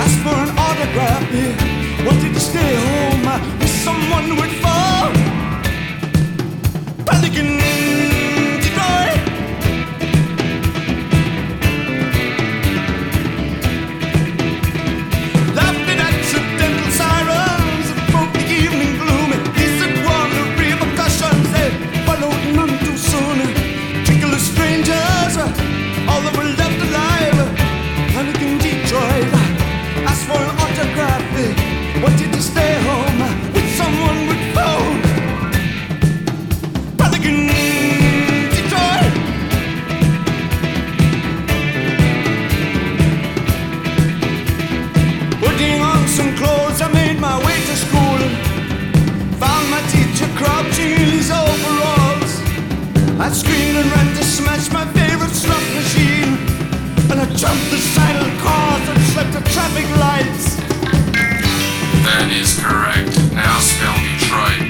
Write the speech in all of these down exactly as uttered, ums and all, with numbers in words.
asked for an autograph. He wanted to stay home with someone with phone. Panic in Detroit. Laughed at accidental sirens that broke the evening gloom. He said one of repercussions, they followed none too soon. Trickle of strangers, all that were left alive. Panic in Detroit, asked for an autograph. He wanted to stay home with someone with phone. Panic in Detroit. Putting on some clothes, I made my way to school. Found my teacher crouching in his overalls. I screamed and ran to smash my favorite slot machine. And I jumped the silent cars and swept the traffic lights. That is correct. Now spell Detroit.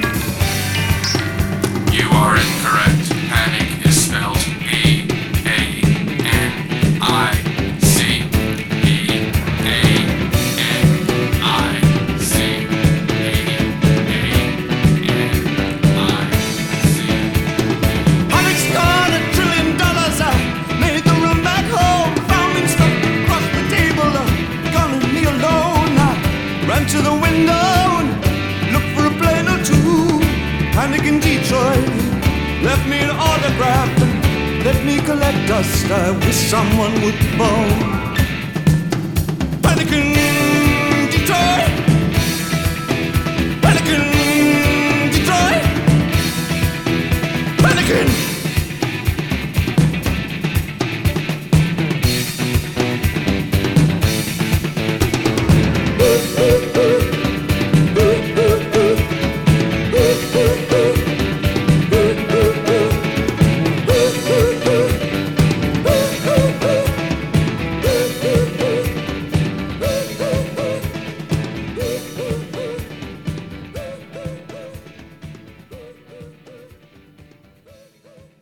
You are incorrect. Panic is spelled E A N I C. E A N I C. E A N I C. Panic's got a trillion dollars. I made them run back home. Found him stuck across the table. Gonna me alone. I ran to the window and looked for a plane or two. Panic in Detroit left me an autograph and let me collect dust. I wish someone would phone.